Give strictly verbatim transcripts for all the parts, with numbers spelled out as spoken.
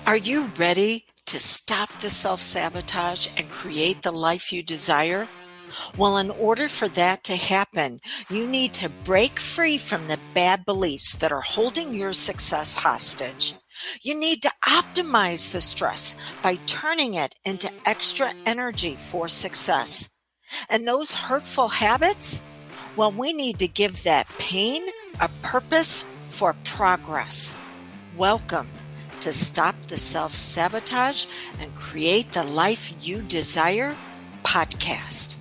Are you ready to stop the self-sabotage and create the life you desire? Well, in order for that to happen, you need to break free from the bad beliefs that are holding your success hostage. You need to optimize the stress by turning it into extra energy for success. And those hurtful habits? Well, we need to give that pain a purpose for progress. Welcome to Stop the Self-Sabotage and Create the Life You Desire podcast.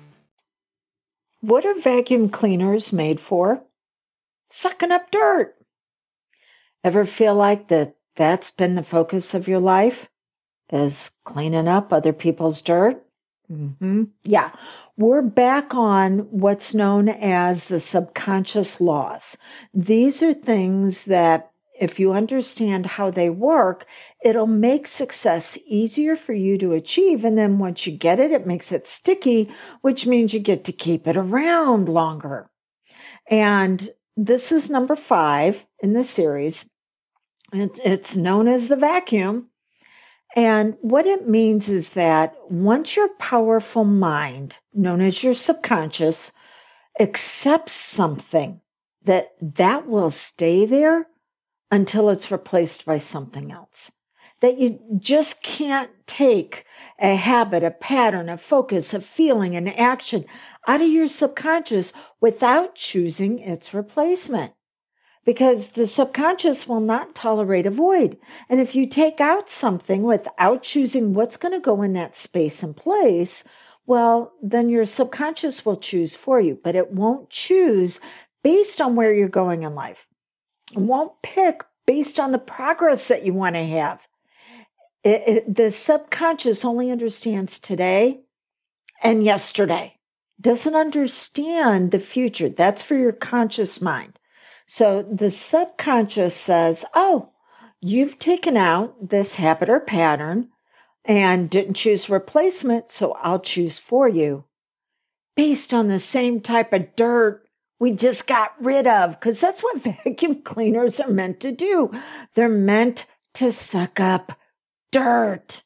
What are vacuum cleaners made for? Sucking up dirt. Ever feel like that that's been the focus of your life? Is cleaning up other people's dirt? Mm-hmm. Yeah. We're back on what's known as the subconscious laws. These are things that if you understand how they work, it'll make success easier for you to achieve. And then once you get it, it makes it sticky, which means you get to keep it around longer. And this is number five in the series. It's, it's known as the vacuum. And what it means is that once your powerful mind, known as your subconscious, accepts something, that that will stay there until it's replaced by something else. That you just can't take a habit, a pattern, a focus, a feeling, an action out of your subconscious without choosing its replacement. Because the subconscious will not tolerate a void. And if you take out something without choosing what's going to go in that space and place, well, then your subconscious will choose for you, but it won't choose based on where you're going in life. It won't pick based on the progress that you want to have. It, it, the subconscious only understands today and yesterday. Doesn't understand the future. That's for your conscious mind. So the subconscious says, oh, you've taken out this habit or pattern and didn't choose replacement, so I'll choose for you based on the same type of dirt we just got rid of, because that's what vacuum cleaners are meant to do. They're meant to suck up dirt.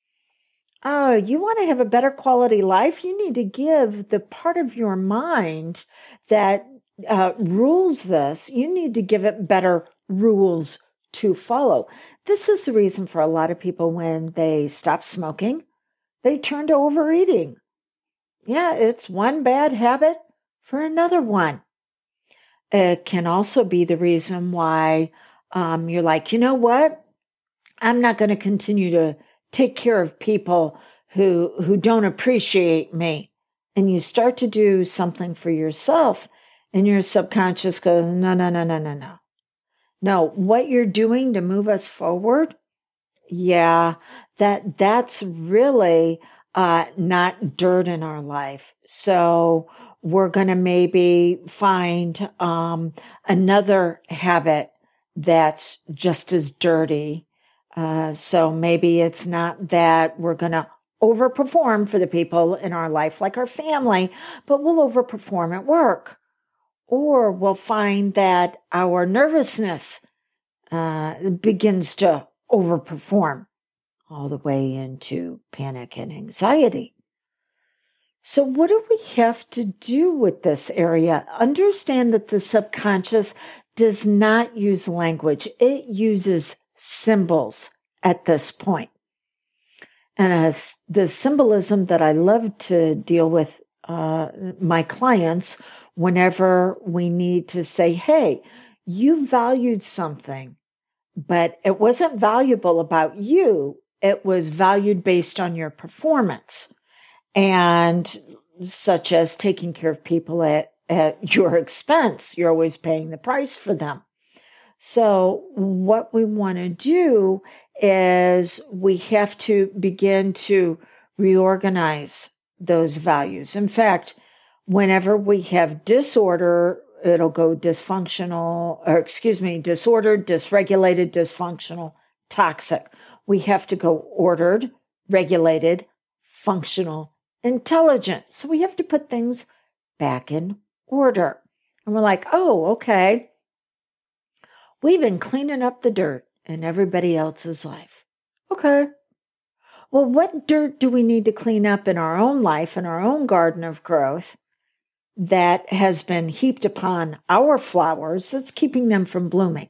Oh, you want to have a better quality life? You need to give the part of your mind that uh, rules this, you need to give it better rules to follow. This is the reason for a lot of people when they stop smoking, they turn to overeating. Yeah, it's one bad habit for another one. It can also be the reason why um, you're like, you know what? I'm not going to continue to take care of people who who don't appreciate me. And you start to do something for yourself, and your subconscious goes, no, no, no, no, no, no. No, what you're doing to move us forward, yeah, that that's really uh, not dirt in our life. So we're going to maybe find um, another habit that's just as dirty. Uh, so maybe it's not that we're going to overperform for the people in our life, like our family, but we'll overperform at work. Or we'll find that our nervousness uh, begins to overperform all the way into panic and anxiety. So what do we have to do with this area? Understand that the subconscious does not use language. It uses symbols at this point. And as the symbolism that I love to deal with uh, my clients whenever we need to say, hey, you valued something, but it wasn't valuable about you. It was valued based on your performance. And such as taking care of people at, at your expense. You're always paying the price for them. So what we want to do is we have to begin to reorganize those values. In fact, whenever we have disorder, it'll go dysfunctional, or excuse me, disordered, dysregulated, dysfunctional, toxic. We have to go ordered, regulated, functional, intelligent. So we have to put things back in order. And we're like, oh, okay. We've been cleaning up the dirt in everybody else's life. Okay. Well, what dirt do we need to clean up in our own life, in our own garden of growth, that has been heaped upon our flowers that's keeping them from blooming?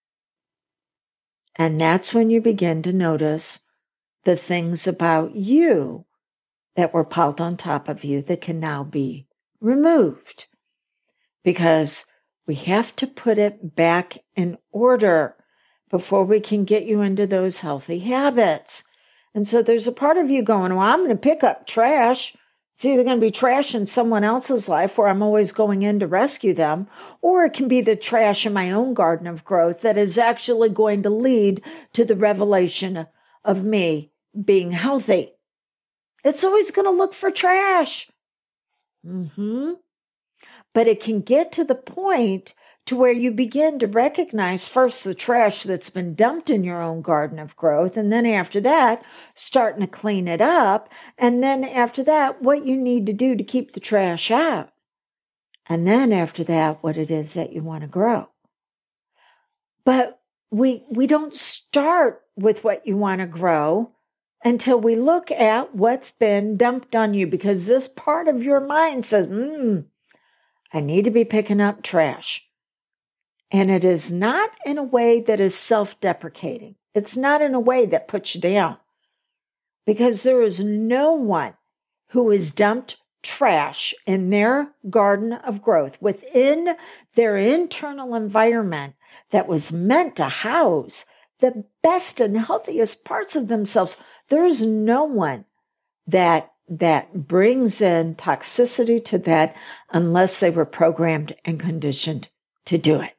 And that's when you begin to notice the things about you that were piled on top of you that can now be removed. Because we have to put it back in order before we can get you into those healthy habits. And so there's a part of you going, well, I'm going to pick up trash. It's either going to be trash in someone else's life where I'm always going in to rescue them, or it can be the trash in my own garden of growth that is actually going to lead to the revelation of me being healthy. It's always going to look for trash. Mm-hmm. But it can get to the point to where you begin to recognize first the trash that's been dumped in your own garden of growth. And then after that, starting to clean it up. And then after that, what you need to do to keep the trash out. And then after that, what it is that you want to grow. But we, we don't start with what you want to grow until we look at what's been dumped on you, because this part of your mind says, hmm, I need to be picking up trash. And it is not in a way that is self-deprecating. It's not in a way that puts you down. Because there is no one who has dumped trash in their garden of growth within their internal environment that was meant to house the best and healthiest parts of themselves. There is no one that that brings in toxicity to that unless they were programmed and conditioned to do it.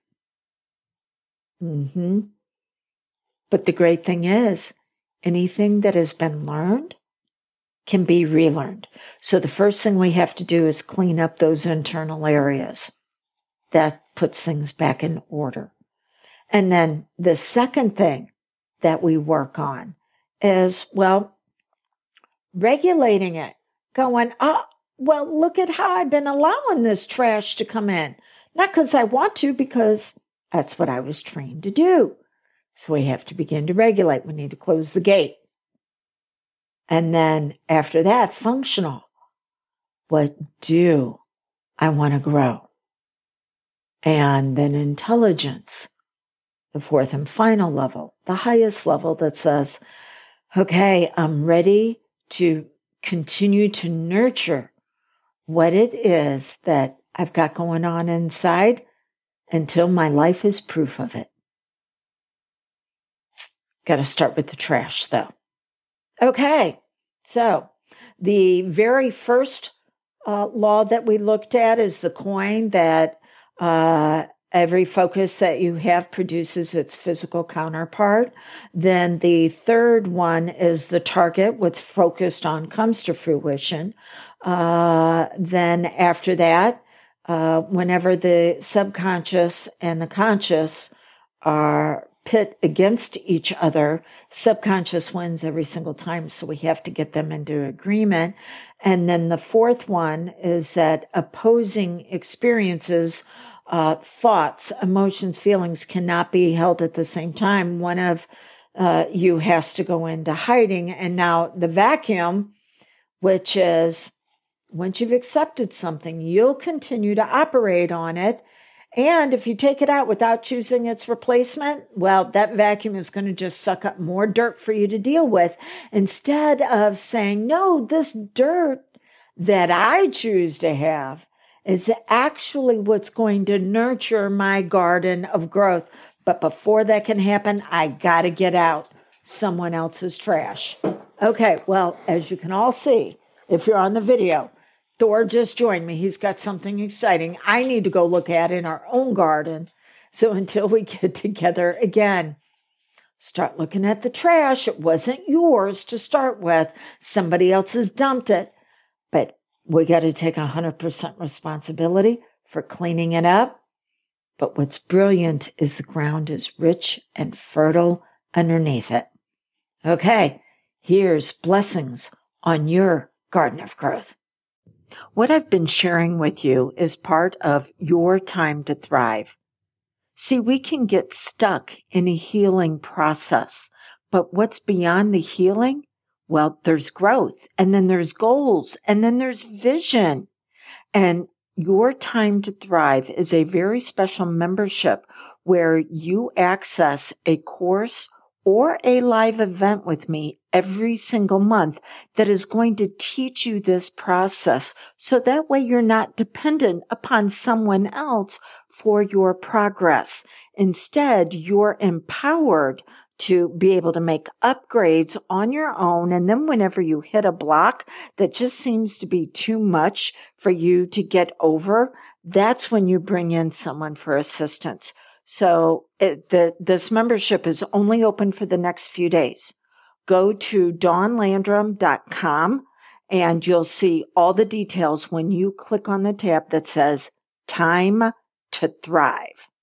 Mm-hmm. But the great thing is, anything that has been learned can be relearned. So the first thing we have to do is clean up those internal areas. That puts things back in order. And then the second thing that we work on is, well, regulating it. Going, oh, well, look at how I've been allowing this trash to come in. Not because I want to, because that's what I was trained to do. So we have to begin to regulate. We need to close the gate. And then after that, functional. What do I want to grow? And then intelligence, the fourth and final level, the highest level that says, okay, I'm ready to continue to nurture what it is that I've got going on inside until my life is proof of it. Got to start with the trash, though. Okay, so the very first uh, law that we looked at is the coin, that uh, every focus that you have produces its physical counterpart. Then the third one is the target. What's focused on comes to fruition. Uh, then after that, uh, whenever the subconscious and the conscious are pit against each other, subconscious wins every single time. So we have to get them into agreement. And then the fourth one is that opposing experiences, uh, thoughts, emotions, feelings cannot be held at the same time. One of uh, you has to go into hiding. And now the vacuum, which is once you've accepted something, you'll continue to operate on it. And if you take it out without choosing its replacement, well, that vacuum is going to just suck up more dirt for you to deal with. Instead of saying, no, this dirt that I choose to have is actually what's going to nurture my garden of growth. But before that can happen, I got to get out someone else's trash. Okay, well, as you can all see, if you're on the video, Thor just joined me. He's got something exciting I need to go look at in our own garden. So until we get together again, start looking at the trash. It wasn't yours to start with. Somebody else has dumped it. But we got to take one hundred percent responsibility for cleaning it up. But what's brilliant is the ground is rich and fertile underneath it. Okay, here's blessings on your garden of growth. What I've been sharing with you is part of your time to thrive. See, we can get stuck in a healing process, But what's beyond the healing? Well, there's growth, and then there's goals, and then there's vision. And Your Time to Thrive is a very special membership where you access a course or a live event with me every single month that is going to teach you this process. So that way you're not dependent upon someone else for your progress. Instead, you're empowered to be able to make upgrades on your own. And then whenever you hit a block that just seems to be too much for you to get over, that's when you bring in someone for assistance. So it, the, this membership is only open for the next few days. Go to dawn landrum dot com and you'll see all the details when you click on the tab that says Time to Thrive.